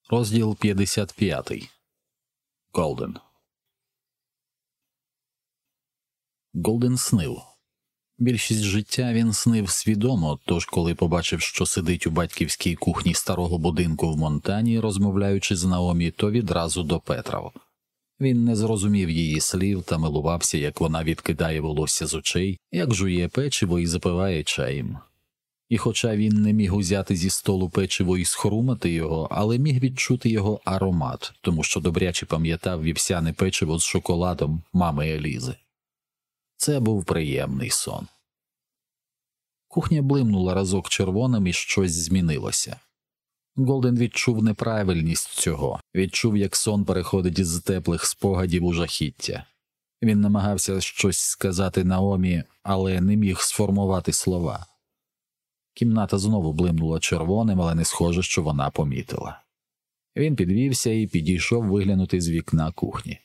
Розділ 55. Голден. Голден снив. Більшість життя він снив свідомо, тож коли побачив, що сидить у батьківській кухні старого будинку в Монтані, розмовляючи з Наомі, то відразу допетрав. Він не зрозумів її слів та милувався, як вона відкидає волосся з очей, як жує печиво і запиває чаєм. І хоча він не міг узяти зі столу печиво і схрумати його, але міг відчути його аромат, тому що добряче пам'ятав вівсяне печиво з шоколадом мами Елізи. Це був приємний сон. Кухня блимнула разок червоним і щось змінилося. Голден відчув неправильність цього, відчув, як сон переходить з теплих спогадів у жахіття. Він намагався щось сказати Наомі, але не міг сформувати слова. Кімната знову блимнула червоним, але не схоже, що вона помітила. Він підвівся і підійшов виглянути з вікна кухні.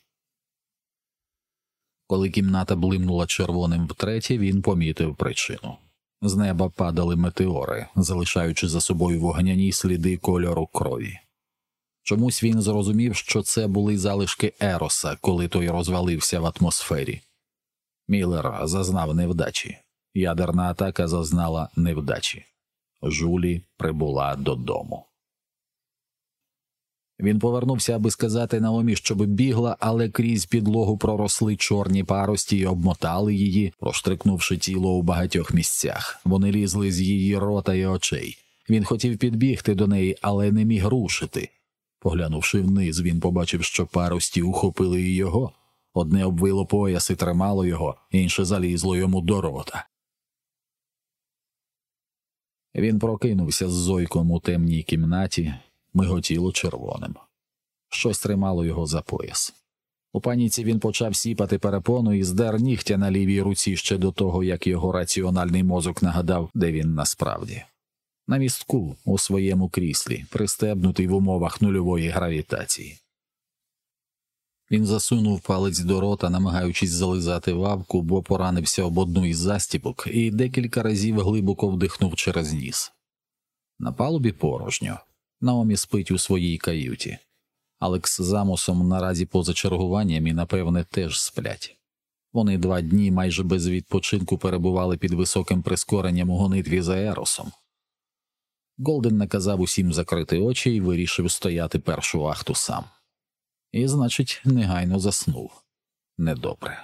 Коли кімната блимнула червоним втретє, він помітив причину. З неба падали метеори, залишаючи за собою вогняні сліди кольору крові. Чомусь він зрозумів, що це були залишки Ероса, коли той розвалився в атмосфері. Міллер зазнав невдачі. Ядерна атака зазнала невдачі. Жулі прибула додому. Він повернувся, аби сказати Наомі, щоб бігла, але крізь підлогу проросли чорні парості і обмотали її, проштрикнувши тіло у багатьох місцях. Вони лізли з її рота і очей. Він хотів підбігти до неї, але не міг рушити. Поглянувши вниз, він побачив, що парості ухопили і його. Одне обвило пояс і тримало його, інше залізло йому до рота. Він прокинувся з зойком у темній кімнаті, миготіло червоним. Щось тримало його за пояс. У паніці він почав сіпати перепону і здер нігтя на лівій руці ще до того, як його раціональний мозок нагадав, де він насправді. На містку, у своєму кріслі, пристебнутий в умовах нульової гравітації. Він засунув палець до рота, намагаючись зализати вавку, бо поранився об одну із застіпок і декілька разів глибоко вдихнув через ніс. На палубі порожньо. Наомі спить у своїй каюті. Алекс з Амосом наразі поза чергуванням і, напевне, теж сплять. Вони 2 дні майже без відпочинку перебували під високим прискоренням у гонитві за Еросом. Голден наказав усім закрити очі і вирішив стояти першу вахту сам. І, значить, негайно заснув. Недобре.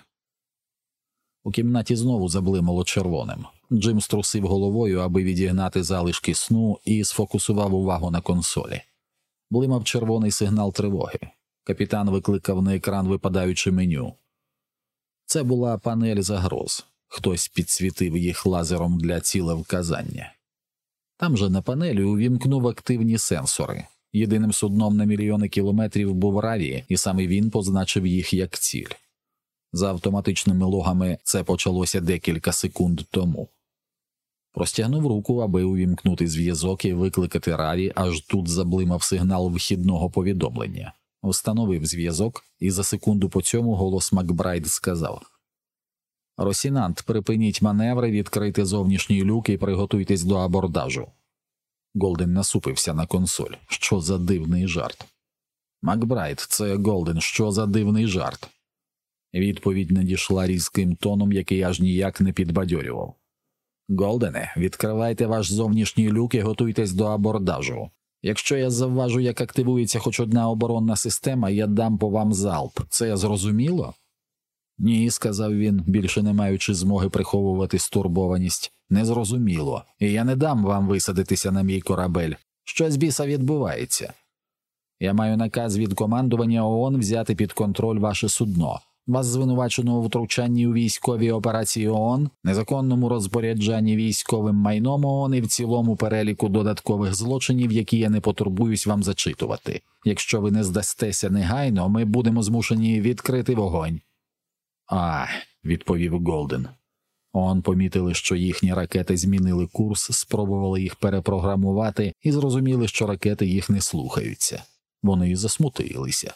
У кімнаті знову заблимало червоним. Джим струсив головою, аби відігнати залишки сну, і сфокусував увагу на консолі. Блимав червоний сигнал тривоги. Капітан викликав на екран випадаюче меню. Це була панель загроз. Хтось підсвітив їх лазером для цілевказання. Там же на панелі увімкнув активні сенсори. Єдиним судном на мільйони кілометрів був Раві, і саме він позначив їх як ціль. За автоматичними логами це почалося декілька секунд тому. Простягнув руку, аби увімкнути зв'язок і викликати Раві, аж тут заблимав сигнал вхідного повідомлення. Встановив зв'язок, і за секунду по цьому голос Макбрайд сказав: «Росінант, припиніть маневри, відкрийте зовнішній люк і приготуйтесь до абордажу». Голден насупився на консоль. Що за дивний жарт? «Макбрайд, це Голден, що за дивний жарт?» Відповідь надійшла різким тоном, який аж ніяк не підбадьорював. «Голдене, відкривайте ваш зовнішній люк і готуйтесь до абордажу. Якщо я завважу, як активується хоч одна оборонна система, я дам по вам залп. Це зрозуміло?» «Ні», – сказав він, більше не маючи змоги приховувати стурбованість. «Незрозуміло. І я не дам вам висадитися на мій корабель. Що з біса відбувається? Я маю наказ від командування ООН взяти під контроль ваше судно. Вас звинувачено у втручанні у військові операції ООН, незаконному розпоряджанні військовим майном ООН і в цілому переліку додаткових злочинів, які я не потурбуюсь вам зачитувати. Якщо ви не здастеся негайно, ми будемо змушені відкрити вогонь». «А», – відповів Голден. ООН помітили, що їхні ракети змінили курс, спробували їх перепрограмувати і зрозуміли, що ракети їх не слухаються. Вони засмутилися.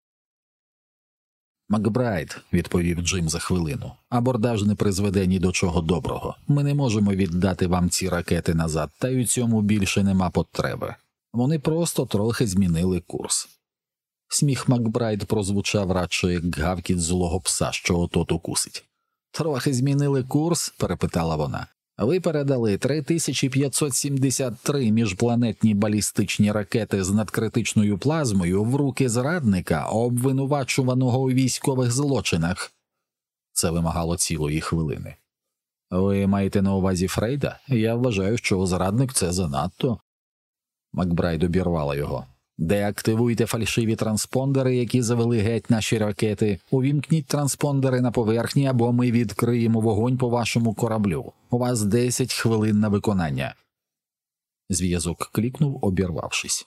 «Макбрайд», – відповів Джим за хвилину, – «абордаж не призведе ні до чого доброго. Ми не можемо віддати вам ці ракети назад, та й у цьому більше нема потреби. Вони просто трохи змінили курс. Сміх Макбрайд прозвучав радше як гавкіт злого пса, що от-от укусить. «Трохи змінили курс?» – перепитала вона. «Ви передали 3573 міжпланетні балістичні ракети з надкритичною плазмою в руки зрадника, обвинувачуваного у військових злочинах». Це вимагало цілої хвилини. «Ви маєте на увазі Фрейда? Я вважаю, що зрадник – це занадто». Макбрайд обірвала його. «Деактивуйте фальшиві транспондери, які завели геть наші ракети. Увімкніть транспондери на поверхні, або ми відкриємо вогонь по вашому кораблю. У вас 10 хвилин на виконання». Зв'язок клікнув, обірвавшись.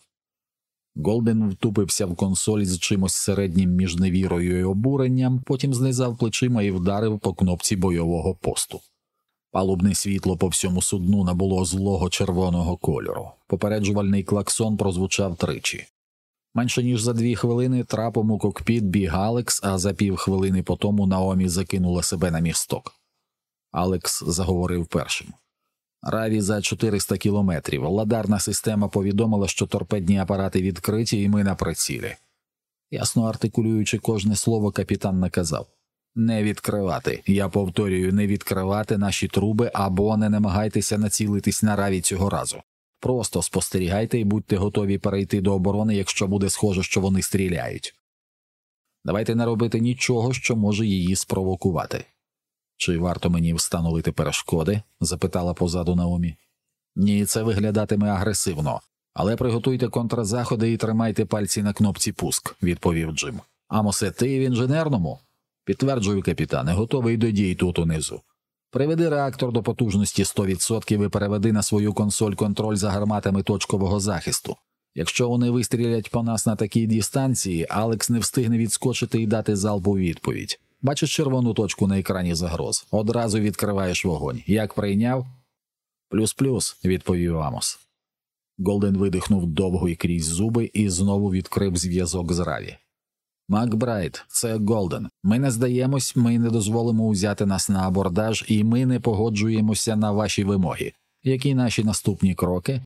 Голден втупився в консоль з чимось середнім між невірою і обуренням, потім знизав плечима і вдарив по кнопці бойового посту. Палубне світло по всьому судну набуло злого червоного кольору. Попереджувальний клаксон прозвучав тричі. Менше ніж за 2 хвилини трапом у кокпіт біг Алекс, а за півхвилини потому Наомі закинула себе на місток. Алекс заговорив першим. «Раві за 400 кілометрів. Ладарна система повідомила, що торпедні апарати відкриті і ми на прицілі». Ясно артикулюючи кожне слово, капітан наказав. «Не відкривати. Я повторюю, не відкривати наші труби або не намагайтеся націлитись на Раві цього разу. Просто спостерігайте і будьте готові перейти до оборони, якщо буде схоже, що вони стріляють. Давайте не робити нічого, що може її спровокувати». «Чи варто мені встановити перешкоди?» – запитала позаду Наомі. «Ні, це виглядатиме агресивно. Але приготуйте контрзаходи і тримайте пальці на кнопці «Пуск», – відповів Джим. «Амосе, ти в інженерному?» «Підтверджую, капітане, готовий до дій тут унизу. Приведи реактор до потужності 100% і переведи на свою консоль контроль за гарматами точкового захисту. Якщо вони вистрілять по нас на такій дистанції, Алекс не встигне відскочити і дати залп у відповідь. Бачиш червону точку на екрані загроз? Одразу відкриваєш вогонь. Як прийняв?» «Плюс-плюс», – відповів Амос. Голден видихнув довго і крізь зуби і знову відкрив зв'язок з Раві. «Макбрайд, це Голден. Ми не здаємось, ми не дозволимо узяти нас на абордаж і ми не погоджуємося на ваші вимоги. Які наші наступні кроки?»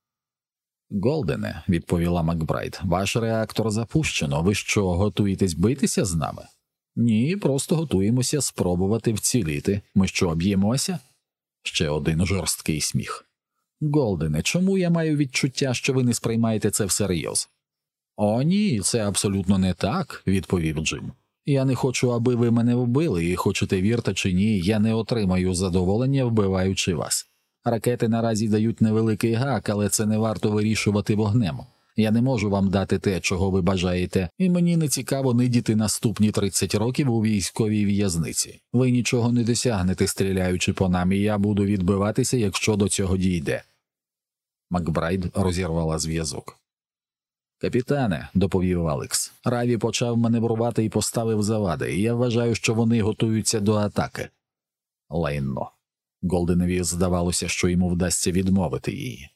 «Голдене», – відповіла Макбрайд, – «ваш реактор запущено. Ви що, готуєтесь битися з нами?» «Ні, просто готуємося спробувати вціліти. Ми що, б'ємося?» Ще один жорсткий сміх. «Голдене, чому я маю відчуття, що ви не сприймаєте це всерйоз?» «О, ні, це абсолютно не так», – відповів Джим. «Я не хочу, аби ви мене вбили, і хочете вірте чи ні, я не отримаю задоволення, вбиваючи вас. Ракети наразі дають невеликий гак, але це не варто вирішувати вогнем. Я не можу вам дати те, чого ви бажаєте, і мені не цікаво нидіти наступні 30 років у військовій в'язниці. Ви нічого не досягнете, стріляючи по нам, і я буду відбиватися, якщо до цього дійде». Макбрайд розірвала зв'язок. «Капітане», – доповів Алекс, – «Раві почав маневрувати і поставив завади, і я вважаю, що вони готуються до атаки». Лайно. Голденові здавалося, що йому вдасться відмовити її.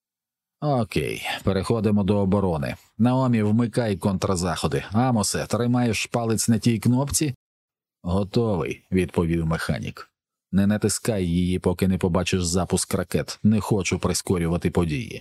«Окей, переходимо до оборони. Наомі, вмикай контрзаходи. Амосе, тримаєш палець на тій кнопці?» «Готовий», – відповів механік. «Не натискай її, поки не побачиш запуск ракет. Не хочу прискорювати події».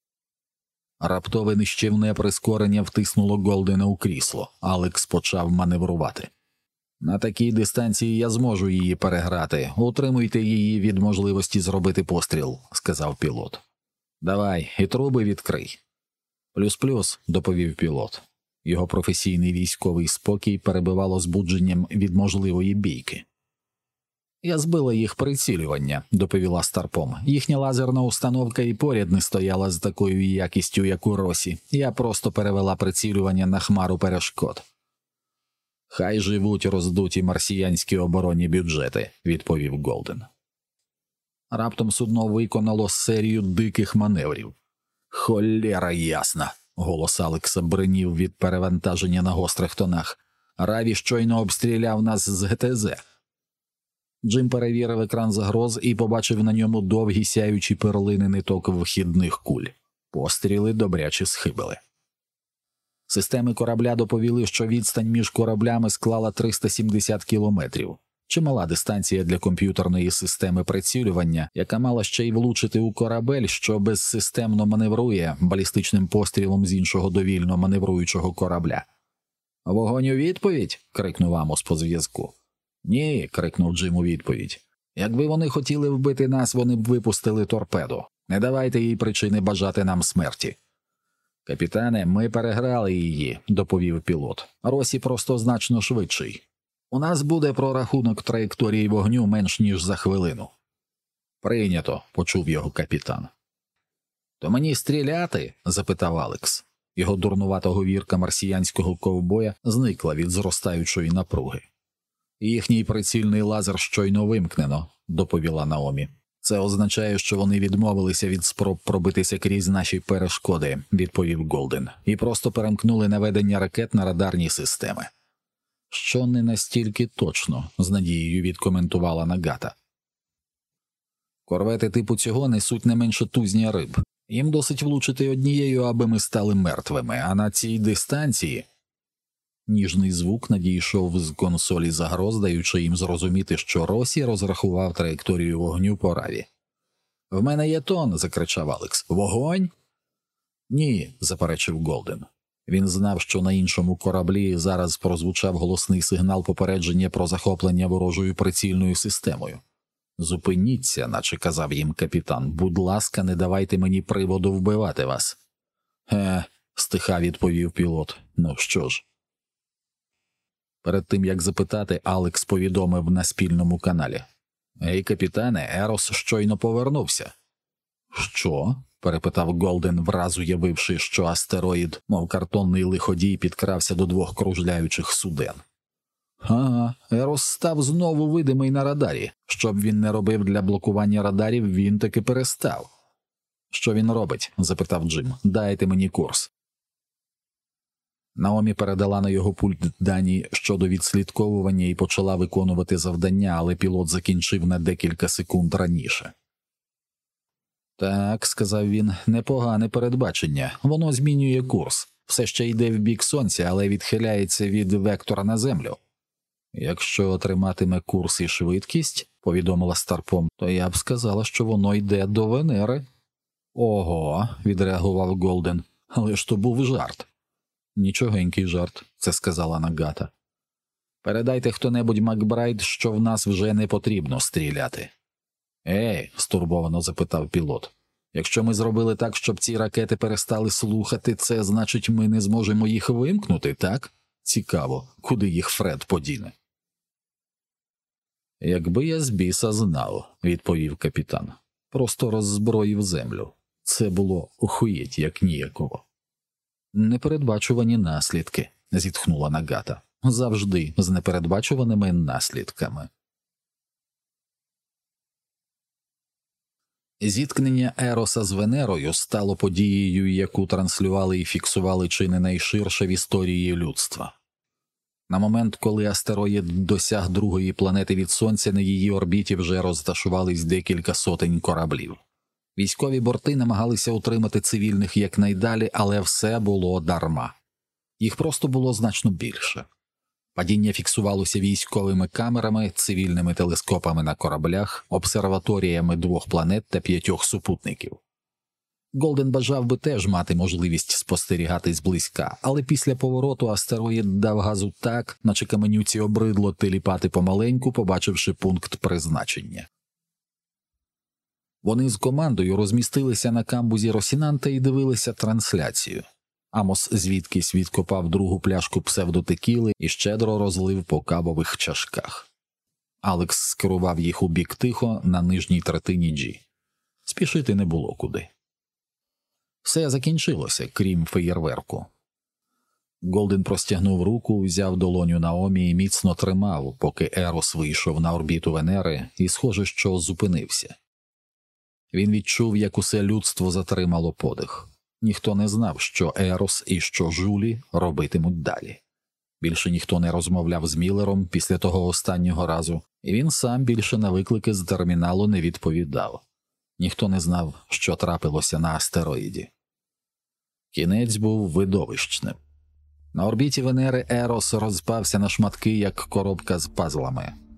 Раптове нищівне прискорення втиснуло Голдена у крісло. Алекс почав маневрувати. «На такій дистанції я зможу її переграти. Утримуйте її від можливості зробити постріл», – сказав пілот. «Давай, і труби відкрий». «Плюс-плюс», – доповів пілот. Його професійний військовий спокій перебивало збудженням від можливої бійки. «Я збила їх прицілювання», – доповіла Старпом. «Їхня лазерна установка і поряд не стояла з такою якістю, як у Росі. Я просто перевела прицілювання на хмару перешкод». «Хай живуть роздуті марсіянські оборонні бюджети», – відповів Голден. Раптом судно виконало серію диких маневрів. «Холєра ясна!» – голос Алекса бринів від перевантаження на гострих тонах. «Раві щойно обстріляв нас з ГТЗ». Джим перевірив екран загроз і побачив на ньому довгі сяючі перлини ниток вхідних куль. Постріли добряче схибили. Системи корабля доповіли, що відстань між кораблями склала 370 кілометрів. Чимала дистанція для комп'ютерної системи прицілювання, яка мала ще й влучити у корабель, що безсистемно маневрує балістичним пострілом з іншого довільно маневруючого корабля. «Вогонь у відповідь?» – крикнув Амос по зв'язку. «Ні», – крикнув Джим у відповідь. «Якби вони хотіли вбити нас, вони б випустили торпеду. Не давайте їй причини бажати нам смерті». «Капітане, ми переграли її», – доповів пілот. «Росі просто значно швидший. У нас буде прорахунок траєкторії вогню менш ніж за хвилину». «Прийнято», – почув його капітан. «То мені стріляти?» – запитав Алекс. Його дурнувата говірка марсіянського ковбоя зникла від зростаючої напруги. «Їхній прицільний лазер щойно вимкнено», – доповіла Наомі. «Це означає, що вони відмовилися від спроб пробитися крізь наші перешкоди», – відповів Голден, – «і просто перемкнули наведення ракет на радарні системи». «Що не настільки точно», – з надією відкоментувала Нагата. «Корвети типу цього несуть не менше тузня риб. Їм досить влучити однією, аби ми стали мертвими, а на цій дистанції...» Ніжний звук надійшов з консолі загроз, даючи їм зрозуміти, що Росі розрахував траєкторію вогню по раві. «В мене є тон!» – закричав Алекс. «Вогонь?» «Ні», – заперечив Голден. Він знав, що на іншому кораблі зараз прозвучав голосний сигнал попередження про захоплення ворожою прицільною системою. «Зупиніться», – наче казав їм капітан, – «будь ласка, не давайте мені приводу вбивати вас». Стиха відповів пілот. «Ну що ж?» Перед тим, як запитати, Алекс повідомив на спільному каналі. «Ей, капітане, Ерос щойно повернувся». «Що?» – перепитав Голден, враз уявивши, що астероїд, мов картонний лиходій, підкрався до двох кружляючих суден. «Ага, Ерос став знову видимий на радарі. Що б він не робив для блокування радарів, він таки перестав». «Що він робить?» – запитав Джим. «Дайте мені курс». Наомі передала на його пульт дані щодо відслідковування і почала виконувати завдання, але пілот закінчив на декілька секунд раніше. «Так», – сказав він, – «непогане передбачення. Воно змінює курс. Все ще йде в бік сонця, але відхиляється від вектора на землю». «Якщо отриматиме курс і швидкість», – повідомила Старпом, – «то я б сказала, що воно йде до Венери». «Ого», – відреагував Голден, – «але ж то був жарт». «Нічогенький жарт», – це сказала Нагата. «Передайте хто-небудь Макбрайт, що в нас вже не потрібно стріляти». «Ей», – стурбовано запитав пілот, – «якщо ми зробили так, щоб ці ракети перестали слухати, це значить ми не зможемо їх вимкнути, так? Цікаво, куди їх Фред подіне?» «Якби я з біса знав», – відповів капітан. «Просто роззброїв землю. Це було охуєть як ніяково». «Непередбачувані наслідки», – зітхнула Нагата. «Завжди з непередбачуваними наслідками». Зіткнення Ероса з Венерою стало подією, яку транслювали і фіксували чи не найширше в історії людства. На момент, коли астероїд досяг другої планети від Сонця, на її орбіті вже розташувались декілька сотень кораблів. Військові борти намагалися утримати цивільних якнайдалі, але все було дарма. Їх просто було значно більше. Падіння фіксувалося військовими камерами, цивільними телескопами на кораблях, обсерваторіями 2 планет та 5 супутників. Голден бажав би теж мати можливість спостерігати зблизька, але після повороту астероїд дав газу так, наче каменюці обридло теліпати помаленьку, побачивши пункт призначення. Вони з командою розмістилися на камбузі Росінанта і дивилися трансляцію. Амос звідкись відкопав другу пляшку псевдотекіли і щедро розлив по кавових чашках. Алекс скерував їх у бік тихо на нижній третині Джі. Спішити не було куди. Все закінчилося, крім феєрверку. Голден простягнув руку, взяв долоню Наомі і міцно тримав, поки Ерос вийшов на орбіту Венери і, схоже, що зупинився. Він відчув, як усе людство затримало подих. Ніхто не знав, що Ерос і що Жулі робитимуть далі. Більше ніхто не розмовляв з Міллером після того останнього разу, і він сам більше на виклики з терміналу не відповідав. Ніхто не знав, що трапилося на астероїді. Кінець був видовищним. На орбіті Венери Ерос розпався на шматки, як коробка з пазлами.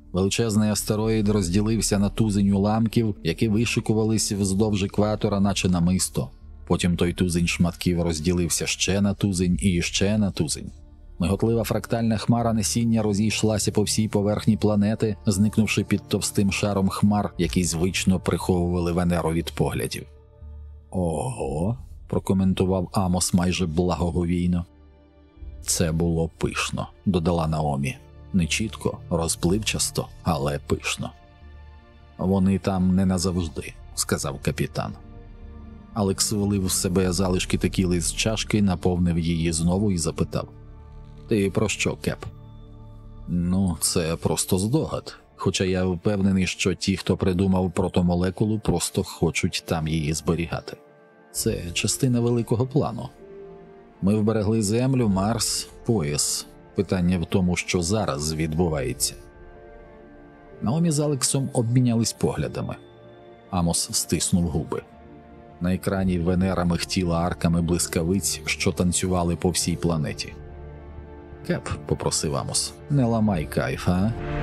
Величезний астероїд розділився на тузень уламків, які вишикувались вздовж екватора, наче намисто. Потім той тузень шматків розділився ще на тузень і ще на тузень. Миготлива фрактальна хмара насіння розійшлася по всій поверхні планети, зникнувши під товстим шаром хмар, які звично приховували Венеру від поглядів. «Ого», – прокоментував Амос майже благоговійно. «Це було пишно», – додала Наомі. «Не чітко, розпливчасто, але пишно». «Вони там не назавжди», – сказав капітан. Алекс влив в себе залишки текіли з чашки, наповнив її знову і запитав: «Ти про що, Кеп?» «Ну, це просто здогад. Хоча я впевнений, що ті, хто придумав протомолекулу, просто хочуть там її зберігати. Це частина великого плану. Ми вберегли Землю, Марс, пояс. Питання в тому, що зараз відбувається». Наомі з Алексом обмінялись поглядами. Амос стиснув губи. На екрані Венера михтіла арками блискавиць, що танцювали по всій планеті. «Кеп», – попросив Амос, – «не ламай кайф, а?»